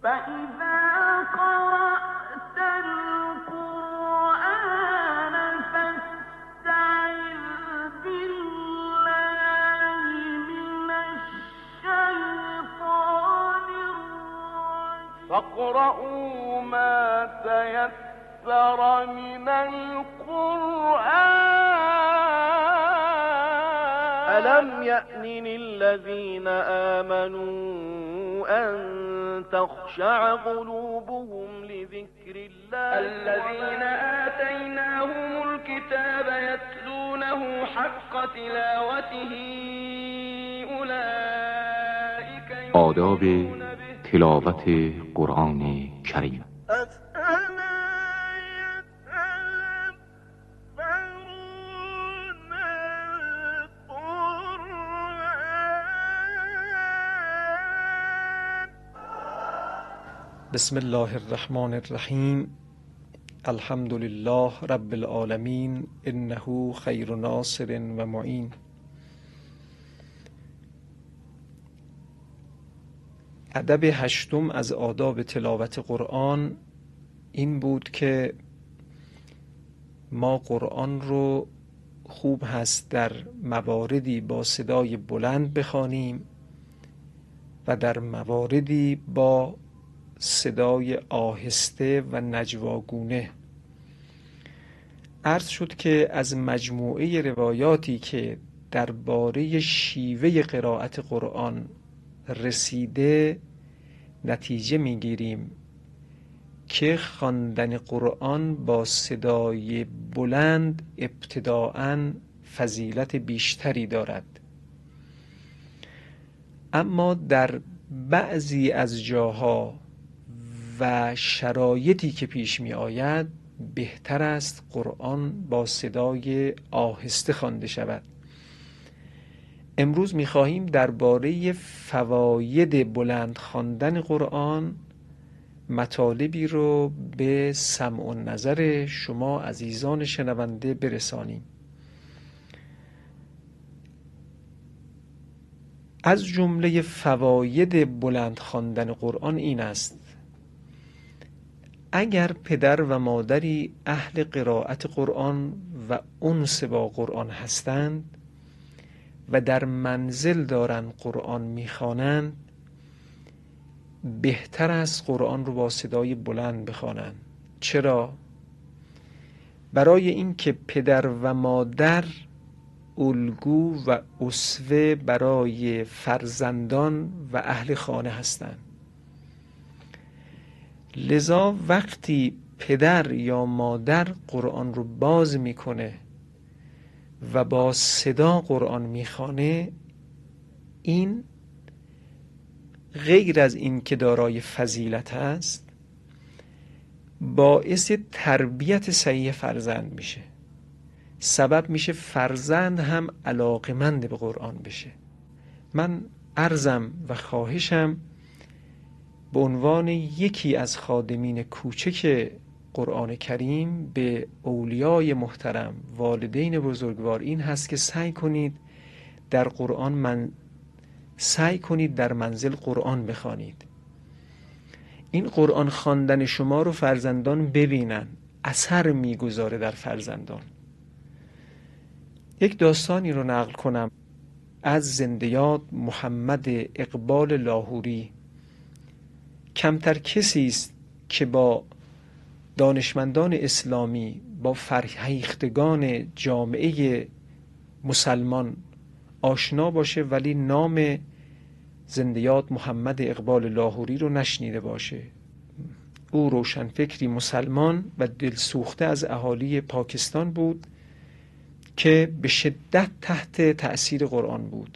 فإذا قرأت القرآن فاستعذ بالله من الشيطان الرجيم فاقرؤوا ما تيسر من القرآن ألم يأن الذين آمنوا أن تخشع قلوبهم لذكر الله الذين آتيناهم الكتاب يتلونه حق تلاوته أولئك آداب تلاوت قرآن کریم. بسم الله الرحمن الرحیم. الحمد لله رب العالمین، انه خیر ناصر و معین. ادب هشتم از آداب تلاوت قرآن این بود که ما قرآن رو خوب هست در مواردی با صدای بلند بخوانیم و در مواردی با صدای آهسته و نجواگونه. عرض شد که از مجموعه روایاتی که درباره شیوه قرائت قرآن رسیده نتیجه میگیریم که خواندن قرآن با صدای بلند ابتداءً فضیلت بیشتری دارد، اما در بعضی از جاها و شرایطی که پیش می آید بهتر است قرآن با صدای آهسته خوانده شود. امروز می خواهیم درباره فواید بلند خواندن قرآن مطالبی رو به سمع و نظر شما عزیزان شنونده برسانیم. از جمله فواید بلند خواندن قرآن این است: اگر پدر و مادری اهل قرائت قرآن و انس با قرآن هستند و در منزل دارند قرآن میخوانند، بهتر است قرآن رو با صدای بلند بخوانند. چرا؟ برای اینکه پدر و مادر الگو و اسوه برای فرزندان و اهل خانه هستند. لذا وقتی پدر یا مادر قرآن رو باز میکنه و با صدا قرآن میخوانه، این غیر از این که دارای فضیلت است، باعث تربیت صحیح فرزند میشه، سبب میشه فرزند هم علاقمند به قرآن بشه. من عرضم و خواهشم به عنوان یکی از خادمین کوچک قرآن کریم به اولیای محترم، والدین بزرگوار، این هست که سعی کنید در منزل قرآن بخوانید. این قرآن خواندن شما رو فرزندان ببینن، اثر میگذاره در فرزندان. یک داستانی رو نقل کنم از زنده یاد محمد اقبال لاهوری. کمتر کسی است که با دانشمندان اسلامی، با فرهیختگان جامعه مسلمان آشنا باشه ولی نام زنده یاد محمد اقبال لاهوری رو نشنیده باشه. او روشنفکری مسلمان و دلسوخته از اهالی پاکستان بود که به شدت تحت تأثیر قرآن بود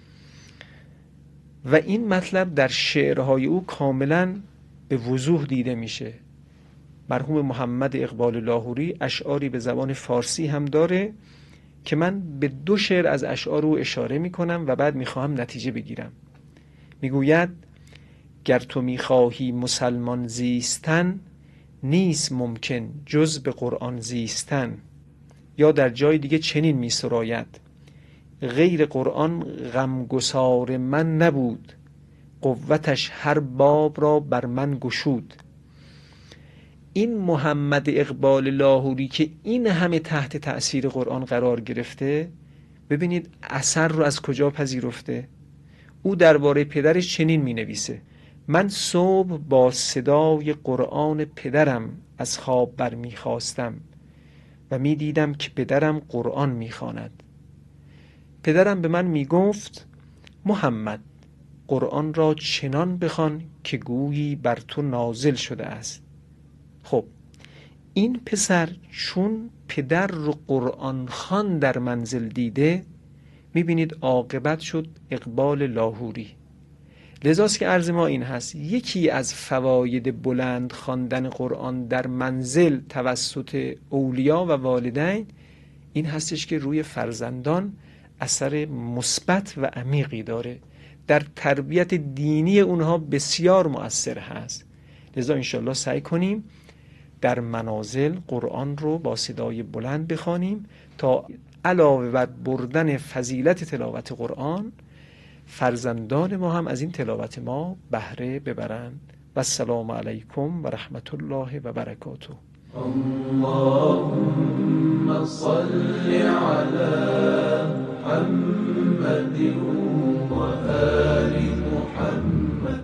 و این مطلب در شعرهای او کاملا به وضوح دیده میشه. مرحوم محمد اقبال لاهوری اشعاری به زبان فارسی هم داره که من به 2 شعر از اشعار او اشاره میکنم و بعد میخواهم نتیجه بگیرم. میگوید: گر تو میخواهی مسلمان زیستن، نیست ممکن جز به قرآن زیستن. یا در جای دیگه چنین میسراید: غیر قرآن غمگسار من نبود، قوتش هر باب را بر من گشود. این محمد اقبال لاهوری که این همه تحت تأثیر قرآن قرار گرفته، ببینید اثر رو از کجا پذیرفته. او درباره پدرش چنین می نویسه: من صبح با صدای قرآن پدرم از خواب برمی خواستم و می دیدم که پدرم قرآن می خواند. پدرم به من می گفت محمد قرآن را چنان بخوان که گویی بر تو نازل شده است. خب این پسر چون پدر رو قرآن خوان در منزل دیده، میبینید عاقبت شد اقبال لاهوری. لذاست که عرض ما این هست یکی از فواید بلند خواندن قرآن در منزل توسط اولیا و والدین این هستش که روی فرزندان اثر مثبت و عمیقی داره، در تربیت دینی اونها بسیار مؤثر هست. لذا انشالله سعی کنیم در منازل قرآن رو با صدای بلند بخوانیم تا علاوه بر بردن فضیلت تلاوت قرآن، فرزندان ما هم از این تلاوت ما بهره ببرند. و السلام علیکم و رحمت الله و برکاته. اللهم صل على محمد و آل محمد.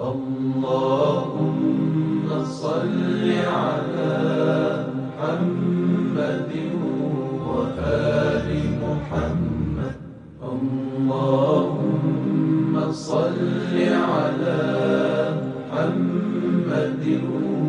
اللهم صل على محمد و آل محمد. اللهم صل على محمد